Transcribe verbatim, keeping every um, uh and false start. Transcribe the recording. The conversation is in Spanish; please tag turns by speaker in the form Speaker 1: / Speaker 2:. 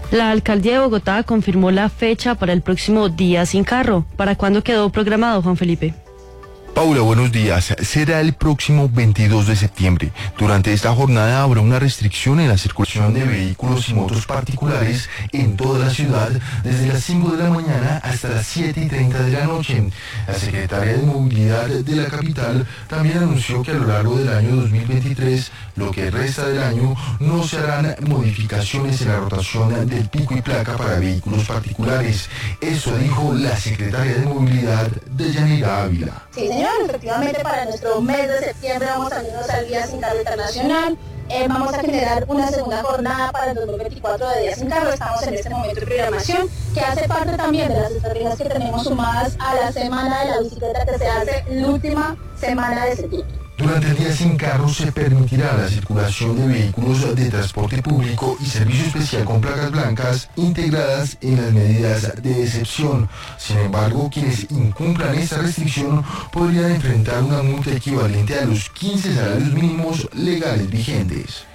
Speaker 1: La alcaldía de Bogotá confirmó la fecha para el próximo Día Sin Carro. ¿Para cuándo quedó programado, Juan Felipe?
Speaker 2: Paula, buenos días. Será el próximo veintidós de septiembre. Durante esta jornada habrá una restricción en la circulación de vehículos y motos particulares en toda la ciudad desde las cinco de la mañana hasta las siete y treinta de la noche. La secretaria de Movilidad de la capital también anunció que a lo largo del año dos mil veintitrés, lo que resta del año, no se harán modificaciones en la rotación del pico y placa para vehículos particulares. Eso dijo la secretaria de Movilidad, Deyanira Ávila.
Speaker 3: Sí, señor, efectivamente para nuestro mes de septiembre vamos a irnos al Día Sin Carro Internacional. Eh, vamos a generar una segunda jornada para el dos mil veinticuatro de Día Sin Carro. Estamos en este momento de programación, que hace parte también de las estrategias que tenemos sumadas a la Semana de la Bicicleta que se hace la última semana de septiembre.
Speaker 2: Durante el Día Sin Carro se permitirá la circulación de vehículos de transporte público y servicio especial con placas blancas integradas en las medidas de excepción. Sin embargo, quienes incumplan esta restricción podrían enfrentar una multa equivalente a los quince salarios mínimos legales vigentes.